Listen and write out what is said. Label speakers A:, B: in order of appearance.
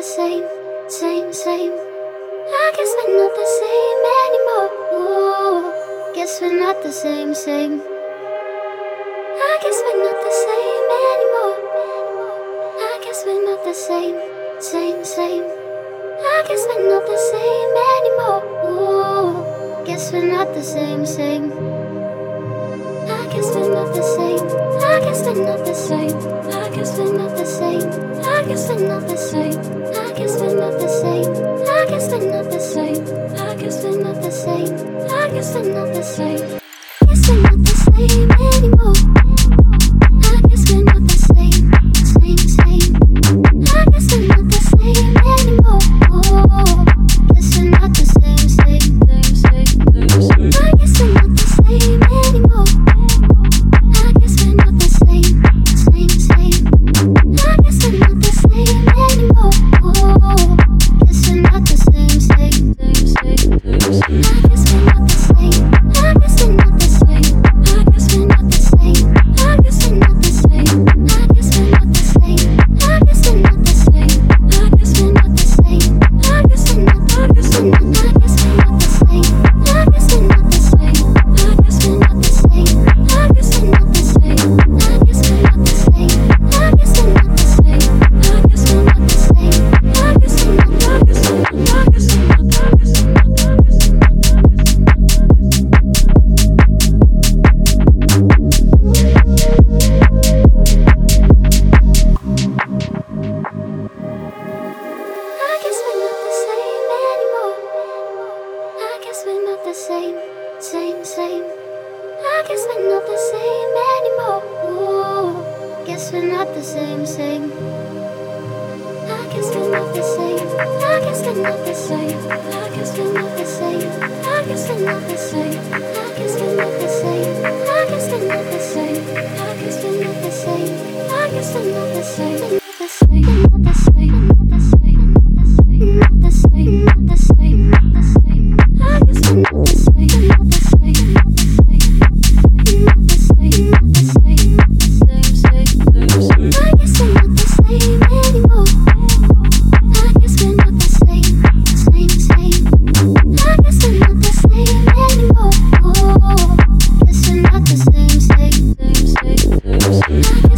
A: same, same. I guess we're not the same anymore. Ooh, guess we're not the same. I guess we're not the same anymore. I guess we're not the same, same. I guess we're not the same anymore. Ooh, guess we're not the same. I guess we're not the same. I guess we're not the same. I guess we're not the same. I guess we're not the same. I guess we're not the same. I guess we're not the same. I guess we're not the same. I guess we're not the same. Guess we're not the same anymore. I guess we're not the same, same. I guess we're not the same anymore. Oh, guess we're not the same, same. I guess we're not the same anymore. I guess we're not the same, same. I guess we're not the same anymore. Oh, guess we're not the same, same. I guess we're not the same. I guess we're not the same. I guess we're not the same. I guess we're not the same. I guess we're not the same. I guess we're not the same. I guess we're not the same. I guess we're not. I guess we're not. I guess we're not the same. I guess we're not the same. I guess we're not the same. I guess we're not the same. I guess we're not the same. I guess we're not the same. I guess we're not the same. I guess we're not. I guess we're not. I guess we're not. I guess we're not. Same. I guess we're not the same anymore. Ooh, guess we're not the same. I guess we're not the same. I guess we're not the same. I guess we're not the same. I guess we're not the same. I guess we're not the same. I guess we're not the same. I guess we're not the same. I guess we're not the same. Not the same. Not the same. Not the same. Not the same. Not the same. I guess we're not the same. Not the same. Not the same. Not the same. Not the same. I guess we're not the same anymore. I guess we're not the same. I guess we're not the same anymore. Oh, guess we're not the same.